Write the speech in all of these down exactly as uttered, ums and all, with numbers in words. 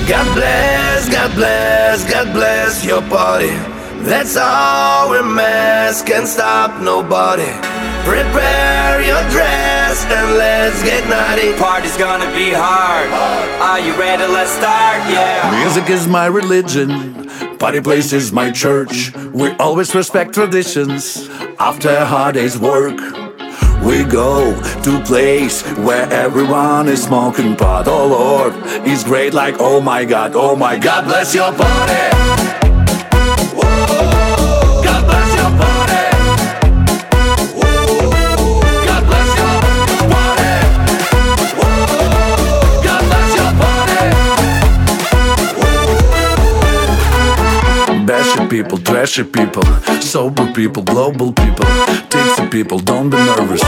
God bless, God bless, God bless your party. That's all we're mask can't stop nobody. Prepare your dress and let's get naughty. Party's gonna be hard. Are you ready? Let's start, yeah. Music is my religion, party place is my church. We always respect traditions. After a hard day's work, we go to a place where everyone is smoking pot. Oh Lord, it's great like oh my God, oh my God, bless your party. People, trashy people, sober people, global people, tipsy people, don't be nervous.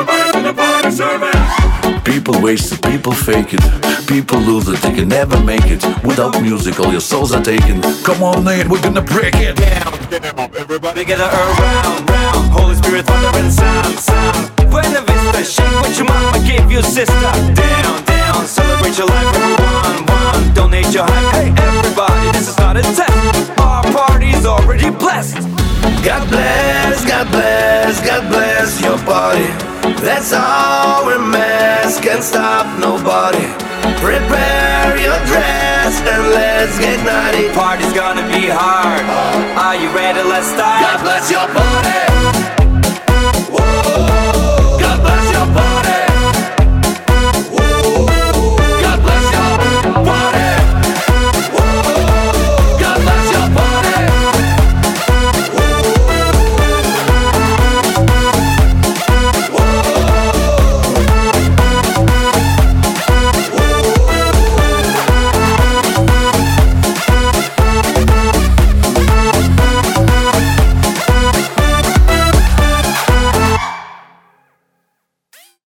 People waste it, people fake it, people lose it, they can never make it. Without music, all your souls are taken. Come on in, we're gonna break it down. Everybody get around, round. Holy Spirit, thunder and sound, sound. Buena Vista, shake what your mama gave you, sister. Down, down, celebrate your life, everyone, one. Donate your hype, hey everybody, this is not a test. Our party's already blessed. God bless, God bless, God bless your party. That's all we're mask can't stop nobody. Prepare your dress and let's get naughty. Party's gonna be hard. Are you ready? Let's start. God bless your party.